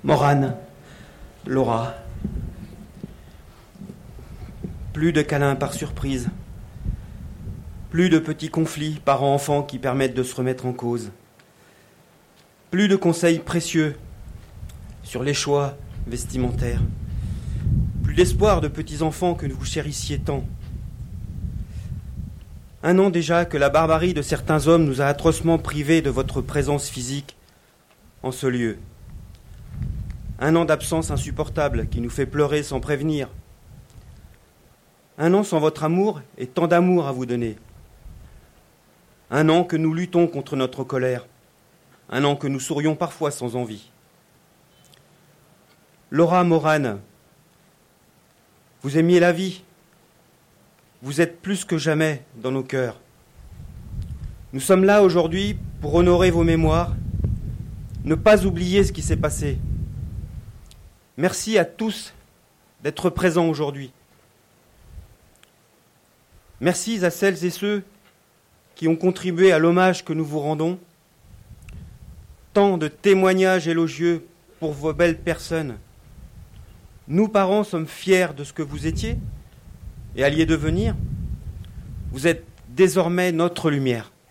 Morane, Laura. Plus de câlins par surprise. Plus de petits conflits parents-enfants qui permettent de se remettre en cause. Plus de conseils précieux sur les choix vestimentaires. Plus d'espoir de petits-enfants que vous chérissiez tant. 1 an déjà que la barbarie de certains hommes nous a atrocement privés de votre présence physique en ce lieu. 1 an d'absence insupportable qui nous fait pleurer sans prévenir. 1 an sans votre amour et tant d'amour à vous donner. 1 an que nous luttons contre notre colère. 1 an que nous sourions parfois sans envie. Laura Morane, vous aimiez la vie. Vous êtes plus que jamais dans nos cœurs. Nous sommes là aujourd'hui pour honorer vos mémoires, ne pas oublier ce qui s'est passé. Merci à tous d'être présents aujourd'hui. Merci à celles et ceux qui ont contribué à l'hommage que nous vous rendons. Tant de témoignages élogieux pour vos belles personnes. Nous, parents, sommes fiers de ce que vous étiez et alliez devenir. Vous êtes désormais notre lumière.